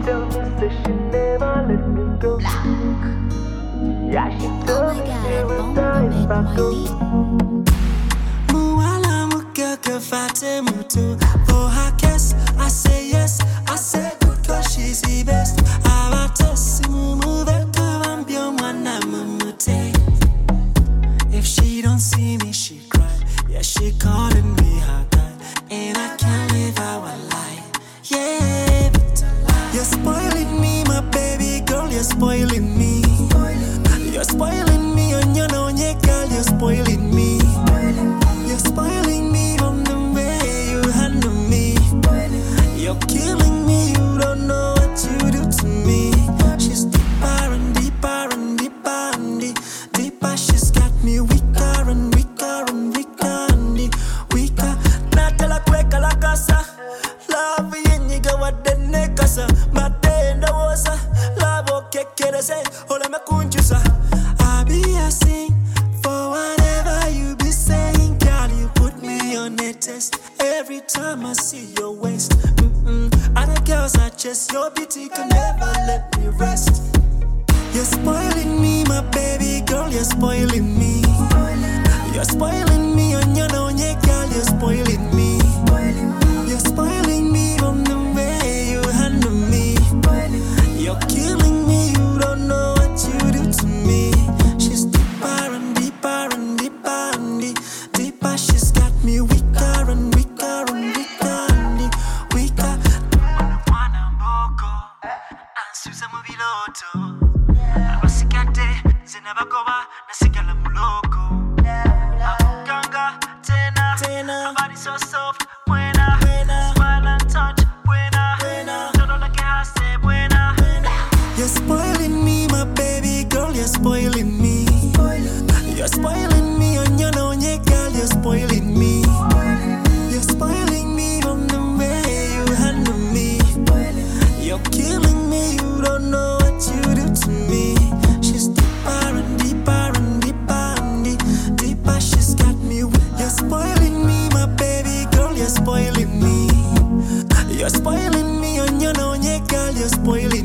tell me that she never let me go. Yeah, she told me every time I go. Muala mukaka fate mutu. For her kiss, I say yes. I say good 'cause she's the best. If she don't see me, she cry. Yeah, she calling me her guy, and I can't live our life. Yeah, but you're spoiling me, my baby girl. You're spoiling me. You're spoiling me, and you know, yeah, girl, you're spoiling me. You're spoiling me from the way you handle me. You're killing me. You don't know what you do to me. She's deeper and deeper and deeper and deeper. She's got me weaker and weaker and weaker and weaker. Natala kweka la casa. Love yenyiga wadene casa. Matenda wosa. Love kekere se. Ole me kunjusa. I be a sing for whatever you be saying. Girl, you put me on a test. Every time I see your waist. Other girls are just your beauty can never let me rest. You're spoiling me, my baby girl, you're spoiling me. You're spoiling me, and you know, yeah, girl, you're spoiling me. You're spoiling me from the way you handle me. You're killing me, you don't know what you do to me. She's deeper and deeper and deeper and deeper. She's got me weaker and weaker and weaker and weaker. Susa mobiloto. Abasikate zinabakoba nasikala muloko. Akukanga tena. Body so soft buena. Smile and touch buena. Todo lo que hace buena. You're spoiling me, my baby girl. You're spoiling me. You're spoiling me, and you know, yeah, girl, you're spoiling me. You're spoiling me from the way you handle me. You're killing me. You don't know what you do to me. She's deeper and deeper and deeper and deeper. She's got me. You're spoiling me, my baby girl. You're spoiling me. You're spoiling me, and you know, yeah, girl, you're spoiling me.